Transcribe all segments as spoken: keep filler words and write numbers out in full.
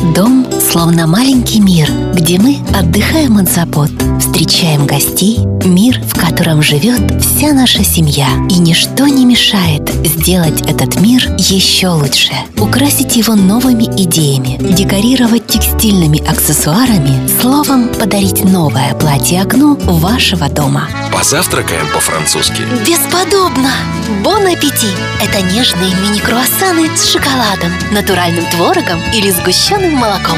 Дом словно маленький мир, где мы отдыхаем от забот, встречаем гостей, мир, в котором живет вся наша семья. И ничто не мешает сделать этот мир еще лучше. Украсить его новыми идеями, декорировать текстильными аксессуарами, словом, подарить новое платье окну вашего дома. Позавтракаем по-французски. Бесподобно! Бон аппетит! Это нежные мини-круассаны с шоколадом, натуральным творогом или сгущенным молоком.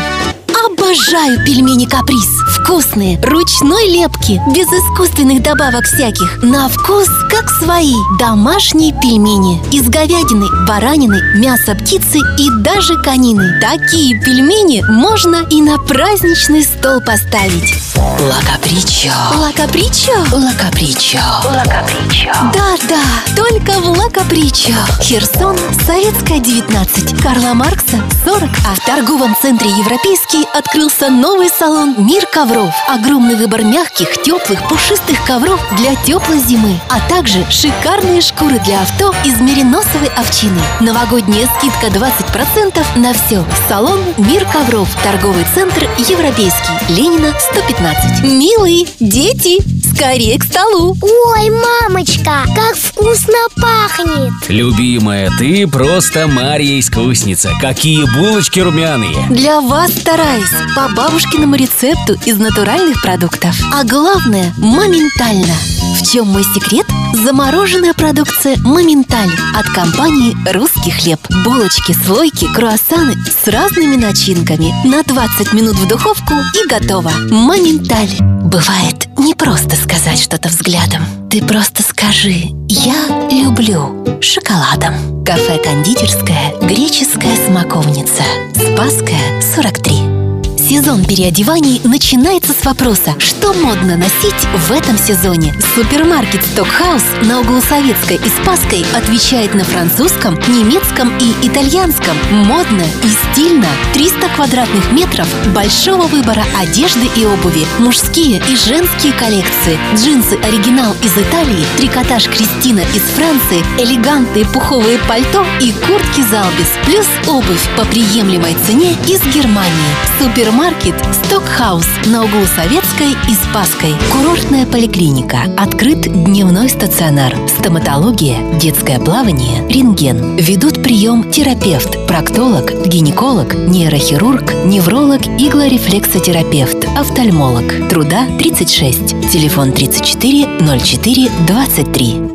Обожаю пельмени «Каприз». Вкусные, ручной лепки, без искусственных добавок всяких. На вкус как свои. Домашние пельмени из говядины, баранины, мяса птицы и даже конины. Такие пельмени можно и на праздничный стол поставить. Ла Капричо. Ла Капричо. Ла Капричо. Ла Капричо. Да-да, только в Ла Капричо. Херсон, Советская, девятнадцать. Карла Маркса, сорок А. В торговом центре «Европейский» открылся новый салон «Мир ковров». Огромный выбор мягких, теплых, пушистых ковров для теплой зимы, а также шикарные шкуры для авто из мериносовой овчины. Новогодняя скидка двадцать процентов на все. Салон «Мир ковров». Торговый центр «Европейский». Ленина, сто пятнадцать. Милые дети, скорее к столу. Ой, мамочка, как вкусно пахнет. Любимая, ты просто Марья-искусница. Какие булочки румяные. Для вас стараюсь по бабушкиному рецепту из натуральных продуктов. А главное, моментально. В чем мой секрет? Замороженная продукция «Моменталь» от компании «Русский хлеб». Булочки, слойки, круассаны с разными начинками. На двадцать минут в духовку и готово. «Моменталь». Бывает не просто сказать что-то взглядом. Ты просто скажи «Я люблю» шоколадом. Кафе-кондитерская «Греческая смоковница». Спасская, сорок три. Сезон переодеваний начинается с вопроса, что модно носить в этом сезоне. Супермаркет Stockhaus на углу Советской и Спасской отвечает на французском, немецком и итальянском. Модно и стильно. триста квадратных метров большого выбора одежды и обуви. Мужские и женские коллекции. Джинсы оригинал из Италии, трикотаж Кристина из Франции, элегантные пуховые пальто и куртки Залбис. Плюс обувь по приемлемой цене из Германии. Супермаркет Маркет Stockhaus на углу Советской и Спасской. Курортная поликлиника. Открыт дневной стационар. Стоматология, детское плавание, рентген. Ведут прием терапевт, проктолог, гинеколог, нейрохирург, невролог, иглорефлексотерапевт, офтальмолог. Труда тридцать шесть. Телефон тридцать четыре ноль четыре двадцать три.